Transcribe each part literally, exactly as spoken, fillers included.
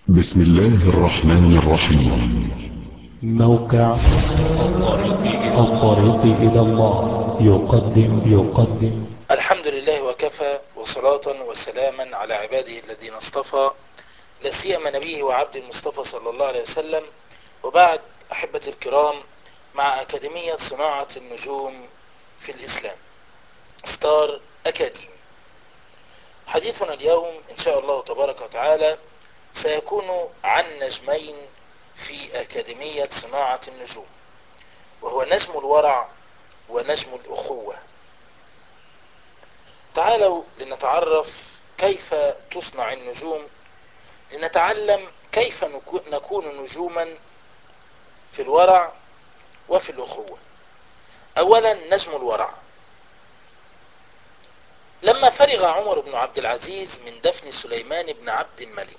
بسم الله الرحمن الرحيم. موقع الطريق إلى الله يقدم يقدم الحمد لله وكفى، وصلاة وسلاما على عباده الذين اصطفى، لا سيما نبيه وعبد المصطفى صلى الله عليه وسلم. وبعد، أحبتي الكرام، مع أكاديمية صناعة النجوم في الإسلام، ستار أكاديمي. حديثنا اليوم إن شاء الله تبارك وتعالى سيكون عن نجمين في أكاديمية صناعة النجوم، وهو نجم الورع ونجم الأخوة. تعالوا لنتعرف كيف تصنع النجوم، لنتعلم كيف نكون نجوما في الورع وفي الأخوة. أولا، نجم الورع. لما فرغ عمر بن عبد العزيز من دفن سليمان بن عبد الملك،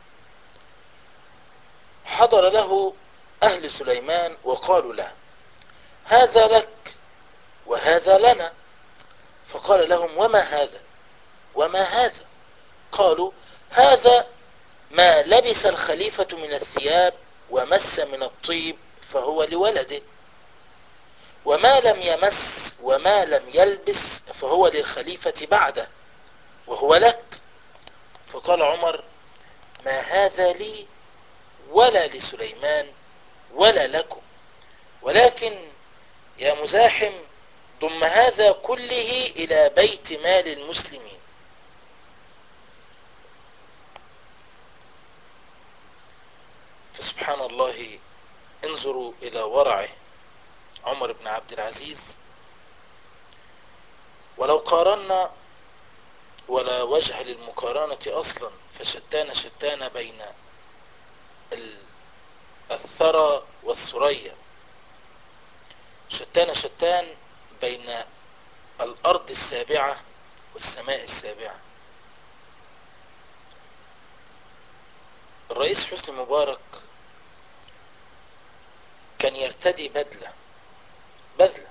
حضر له أهل سليمان وقالوا له: هذا لك وهذا لنا. فقال لهم: وما هذا وما هذا؟ قالوا: هذا ما لبس الخليفة من الثياب ومس من الطيب فهو لولده، وما لم يمس وما لم يلبس فهو للخليفة بعده وهو لك. فقال عمر: ما هذا لي ولا لسليمان ولا لكم، ولكن يا مزاحم ضم هذا كله إلى بيت مال المسلمين. فسبحان الله، انظروا إلى ورعه عمر بن عبد العزيز. ولو قارنا، ولا وجه للمقارنة أصلا، فشتان شتان بين الثرى والثريا، شتان شتان بين الأرض السابعة والسماء السابعة. الرئيس حسني مبارك كان يرتدي بدلة بدلة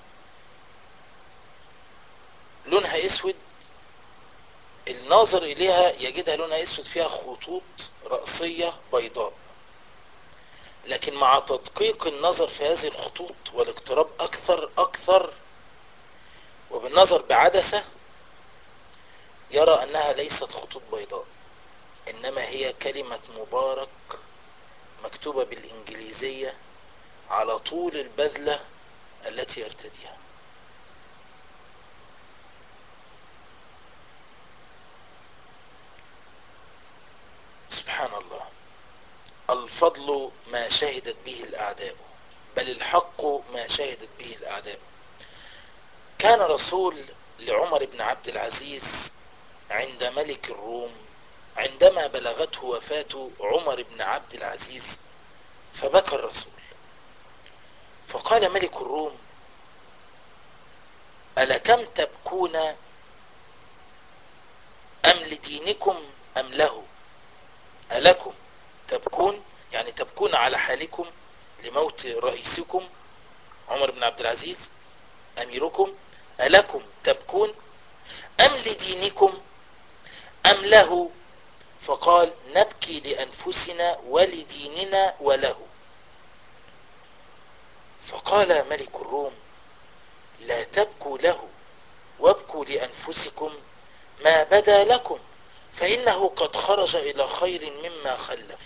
لونها اسود، الناظر اليها يجدها لونها اسود فيها خطوط رأسية بيضاء، لكن مع تدقيق النظر في هذه الخطوط والاقتراب اكثر اكثر وبالنظر بعدسة، يرى انها ليست خطوط بيضاء، انما هي كلمة مبارك مكتوبة بالانجليزية على طول البذلة التي يرتديها. سبحان الله، الفضل ما شهدت به الأعداء، بل الحق ما شهدت به الأعداء. كان رسول لعمر بن عبد العزيز عند ملك الروم عندما بلغته وفاة عمر بن عبد العزيز، فبكى الرسول، فقال ملك الروم: ألكم تبكون أم لدينكم أم له؟ ألكم تبكون يعني تبكون على حالكم لموت رئيسكم عمر بن عبد العزيز أميركم، ألكم تبكون أم لدينكم أم له؟ فقال: نبكي لأنفسنا ولديننا وله. فقال ملك الروم: لا تبكوا له وابكوا لأنفسكم ما بدا لكم، فإنه قد خرج إلى خير مما خلف.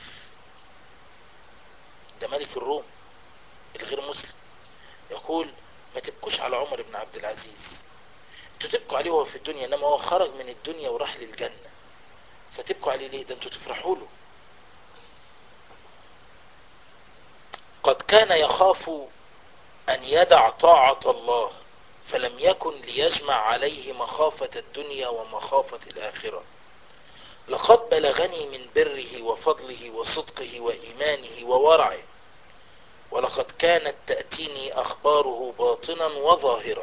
ده ملك الروم الغير مسلم يقول: ما تبكوش على عمر بن عبد العزيز، انتوا تبكوا عليه وهو في الدنيا، انما هو خرج من الدنيا وراح للجنة، فتبكوا عليه ليه؟ ده انتوا تفرحوا له. قد كان يخاف أن يدع طاعة الله، فلم يكن ليجمع عليه مخافة الدنيا ومخافة الآخرة. لقد بلغني من بره وفضله وصدقه وإيمانه وورعه، ولقد كانت تأتيني أخباره باطنا وظاهرا،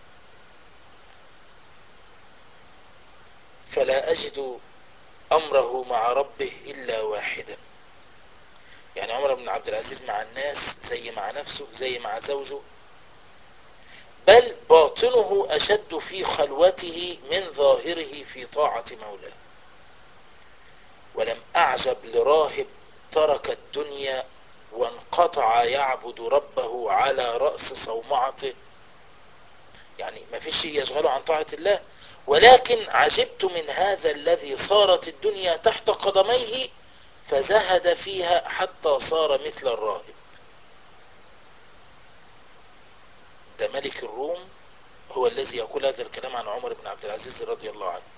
فلا أجد أمره مع ربه إلا واحدا. يعني عمر بن عبد العزيز مع الناس زي مع نفسه، زي مع زوجه، بل باطنه أشد في خلوته من ظاهره في طاعة مولاه. ولم أعجب لراهب ترك الدنيا وانقطع يعبد ربه على رأس صومعته، يعني ما فيش شيء يشغله عن طاعة الله، ولكن عجبت من هذا الذي صارت الدنيا تحت قدميه فزهد فيها حتى صار مثل الراهب. ده ملك الروم هو الذي يقول هذا الكلام عن عمر بن عبد العزيز رضي الله عنه.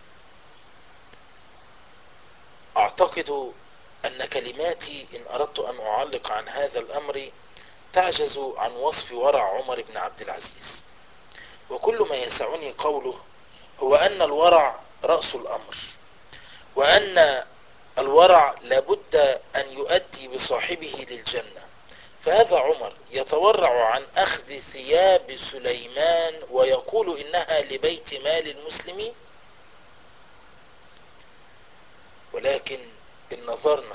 أعتقد أن كلماتي إن أردت أن أعلق عن هذا الأمر تعجز عن وصف ورع عمر بن عبد العزيز، وكل ما يسعني قوله هو أن الورع رأس الأمر، وأن الورع لابد أن يؤدي بصاحبه للجنة. فهذا عمر يتورع عن أخذ ثياب سليمان ويقول إنها لبيت مال المسلمين. ولكن إن نظرنا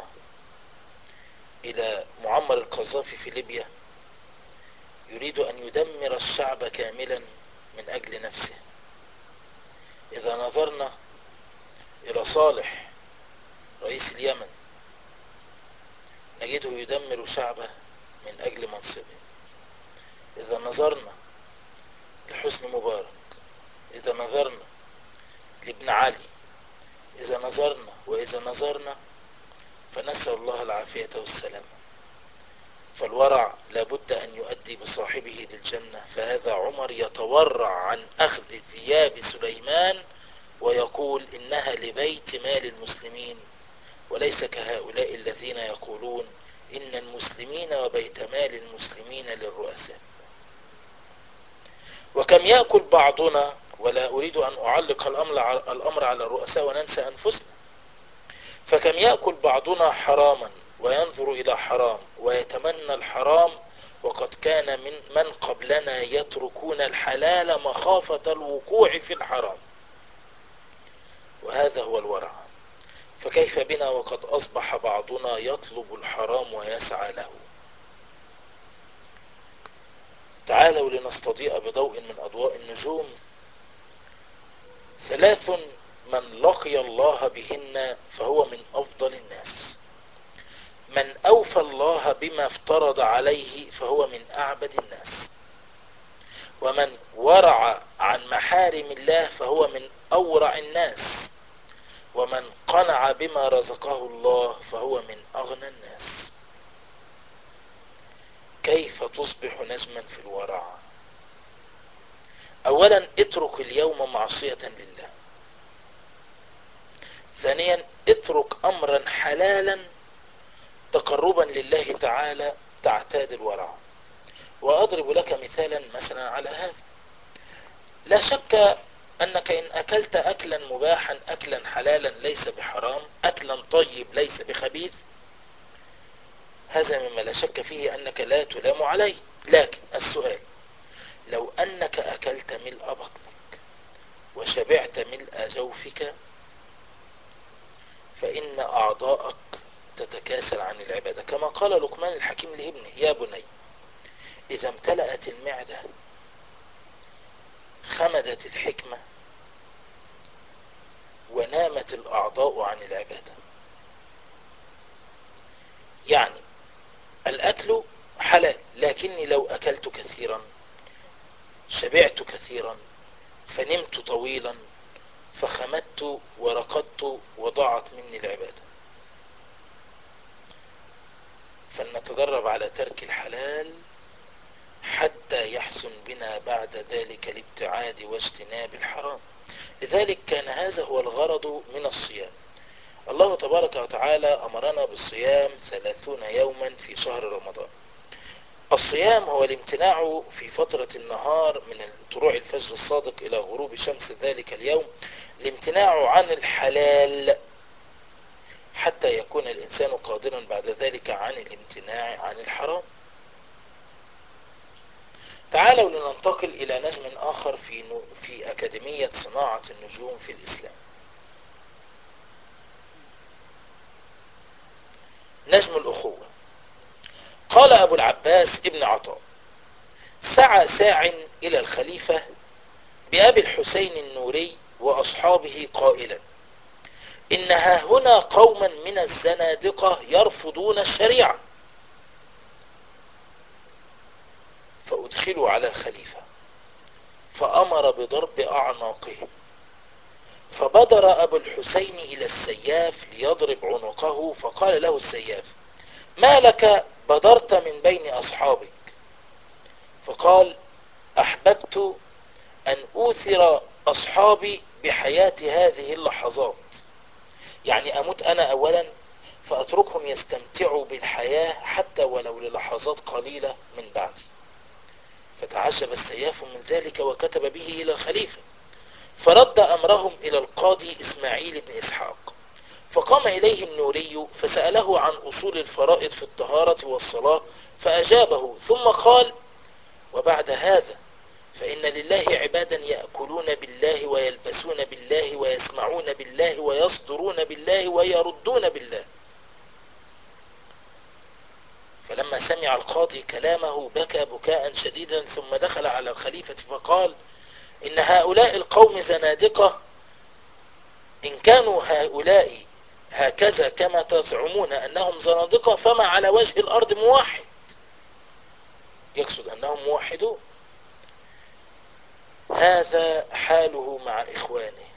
إلى معمر القذافي في ليبيا يريد أن يدمر الشعب كاملا من أجل نفسه. إذا نظرنا إلى صالح رئيس اليمن نجده يدمر شعبه من أجل منصبه. إذا نظرنا لحسني مبارك، إذا نظرنا لابن علي، إذا نظرنا وإذا نظرنا فنسأل الله العافية والسلامة. فالورع لابد أن يؤدي بصاحبه للجنة، فهذا عمر يتورع عن أخذ ثياب سليمان ويقول إنها لبيت مال المسلمين، وليس كهؤلاء الذين يقولون إن المسلمين وبيت مال المسلمين للرؤساء. وكم يأكل بعضنا، ولا أريد أن أعلق الأمر على الرؤساء وننسى أنفسنا، فكم يأكل بعضنا حراما وينظر إلى حرام ويتمنى الحرام، وقد كان من من قبلنا يتركون الحلال مخافة الوقوع في الحرام، وهذا هو الورع. فكيف بنا وقد أصبح بعضنا يطلب الحرام ويسعى له؟ تعالوا لنستضيء بضوء من أضواء النجوم ثلاث من لقي الله بهن فهو من أفضل الناس. من أوفى الله بما افترض عليه فهو من أعبد الناس. ومن ورع عن محارم الله فهو من أورع الناس. ومن قنع بما رزقه الله فهو من أغنى الناس. كيف تصبح نجما في الورع؟ أولا اترك اليوم معصية لله. ثانيا اترك أمرا حلالا تقربا لله تعالى تعتاد الورع. وأضرب لك مثالا مثلا على هذا. لا شك أنك إن أكلت أكلا مباحا أكلا حلالا ليس بحرام، أكلا طيب ليس بخبيث، هذا مما لا شك فيه أنك لا تلام عليه. لكن السؤال، لو أنك أكلت ملء بطنك وشبعت ملء جوفك فإن أعضاءك تتكاسل عن العبادة، كما قال لقمان الحكيم لابنه: يا بني إذا امتلأت المعدة خمدت الحكمة ونامت الأعضاء عن العبادة. يعني الأكل حلال، لكني لو أكلت كثيرا شبعت كثيرا فنمت طويلا فخمدت ورقدت وضاعت مني العبادة. فلنتدرب على ترك الحلال حتى يحسن بنا بعد ذلك الابتعاد واجتناب الحرام. لذلك كان هذا هو الغرض من الصيام. الله تبارك وتعالى أمرنا بالصيام ثلاثون يوما في شهر رمضان. الصيام هو الامتناع في فترة النهار من طلوع الفجر الصادق إلى غروب شمس ذلك اليوم، الامتناع عن الحلال حتى يكون الإنسان قادرا بعد ذلك عن الامتناع عن الحرام. تعالوا لننتقل إلى نجم آخر في في أكاديمية صناعة النجوم في الإسلام. نجم الأخوة. قال أبو العباس ابن عطاء: سعى ساع إلى الخليفة بأبي الحسين النوري وأصحابه قائلا: إن ها هنا قوما من الزنادقة يرفضون الشريعة. فأدخلوا على الخليفة فأمر بضرب أعناقهم، فبدر أبو الحسين إلى السياف ليضرب عنقه، فقال له السياف: ما لك بدرت من بين أصحابك؟ فقال: أحببت أن أوثر أصحابي بحياة هذه اللحظات، يعني أموت أنا أولا فأتركهم يستمتعوا بالحياة حتى ولو للحظات قليلة من بعدي. فتعجب السياف من ذلك وكتب به إلى الخليفة، فرد أمرهم إلى القاضي إسماعيل بن إسحاق، فقام إليه النوري فسأله عن أصول الفرائض في الطهارة والصلاة، فأجابه، ثم قال: وبعد هذا فإن لله عبادا يأكلون بالله ويلبسون بالله ويسمعون بالله ويصدرون بالله ويردون بالله. فلما سمع القاضي كلامه بكى بكاء شديدا، ثم دخل على الخليفة فقال: إن هؤلاء القوم زنادقة، إن كانوا هؤلاء هكذا كما تزعمون أنهم زنادقة فما على وجه الأرض موحد. يقصد أنهم موحدون. هذا حاله مع إخوانه،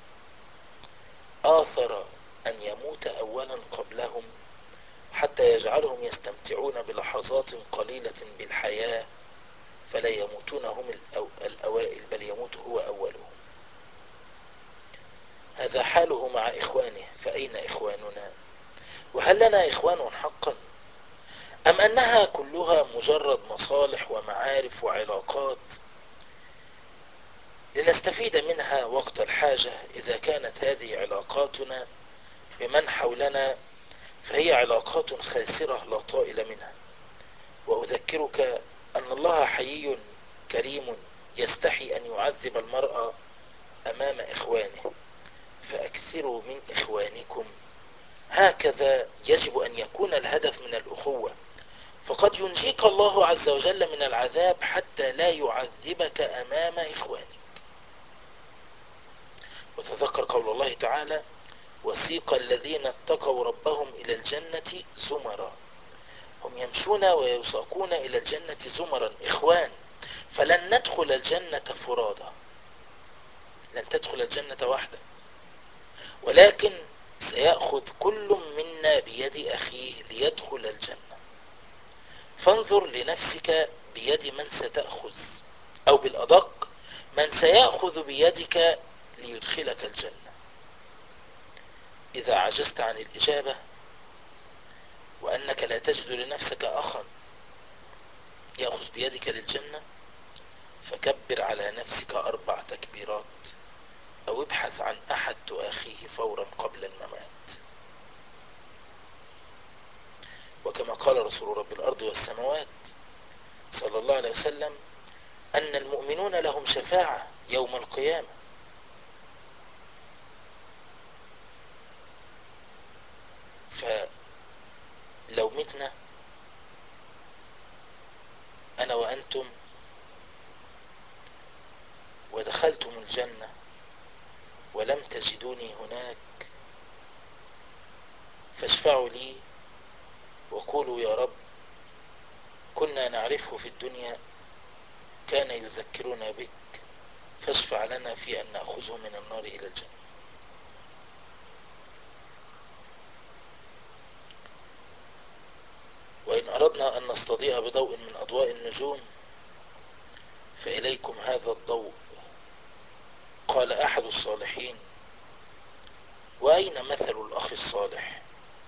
آثر أن يموت أولا قبلهم حتى يجعلهم يستمتعون بلحظات قليلة بالحياة، فلا يموتون هم الأوائل بل يموت هو أولهم. هذا حاله مع إخوانه، فأين إخواننا؟ وهل لنا إخوان حقا؟ أم أنها كلها مجرد مصالح ومعارف وعلاقات لنستفيد منها وقت الحاجة؟ إذا كانت هذه علاقاتنا بمن حولنا فهي علاقات خاسرة لا طائل منها. وأذكرك أن الله حيي كريم يستحي أن يعذب المرء أمام إخوانه، فأكثروا من إخوانكم. هكذا يجب أن يكون الهدف من الأخوة، فقد ينجيك الله عز وجل من العذاب حتى لا يعذبك أمام إخوانك. وتذكر قول الله تعالى: وسيق الذين اتقوا ربهم إلى الجنة زمرا. هم يمشون ويساقون إلى الجنة زمرا، إخوان. فلن ندخل الجنة فرادى، لن تدخل الجنة وحدك، ولكن سيأخذ كل منا بيد أخيه ليدخل الجنة. فانظر لنفسك بيد من ستأخذ، أو بالأدق من سيأخذ بيدك ليدخلك الجنة. إذا عجزت عن الإجابة وأنك لا تجد لنفسك أخا يأخذ بيدك للجنة، فكبر على نفسك أربع تكبيرات، أو ابحث عن أحد تؤاخيه فورا قبل الممات. وكما قال رسول رب الأرض والسماوات صلى الله عليه وسلم: أن المؤمنون لهم شفاعة يوم القيامة. فلو متنا أنا وأنتم ودخلتم الجنة ولم تجدوني هناك، فاشفعوا لي وقولوا: يا رب، كنا نعرفه في الدنيا كان يذكرنا بك، فاشفع لنا في أن نأخذه من النار إلى الجنة. وإن أردنا أن نستضيء بضوء من أضواء النجوم فإليكم هذا الضوء. قال أحد الصالحين: وأين مثل الأخ الصالح؟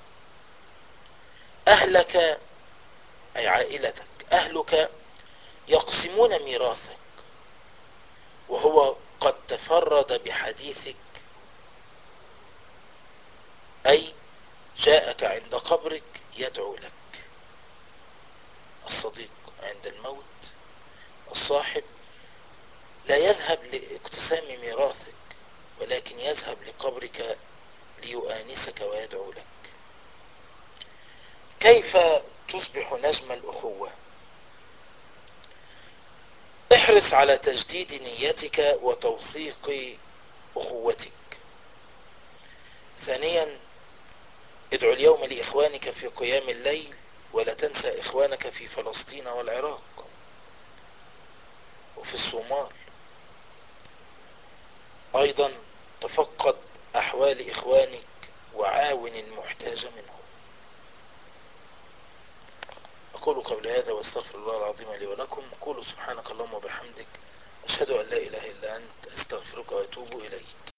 أهلك، أي عائلتك، أهلك يقسمون ميراثك، وهو قد تفرد بحديثك، أي جاءك عند قبرك يدعو لك. الصديق عند الموت، الصاحب لا يذهب لاقتسام ميراثك، ولكن يذهب لقبرك ليؤانسك ويدعو لك. كيف تصبح نجم الأخوة؟ احرص على تجديد نيتك وتوثيق أخوتك، ثانيا ادعو اليوم لإخوانك في قيام الليل ولا تنسى إخوانك في فلسطين والعراق وفي الصومال. أيضا تفقد أحوال إخوانك وعاون المحتاج منهم. أقول قبل هذا واستغفر الله العظيم لي ولكم. قولوا سبحانك اللهم وبحمدك، أشهد أن لا إله إلا أنت، أستغفرك وأتوب إليك.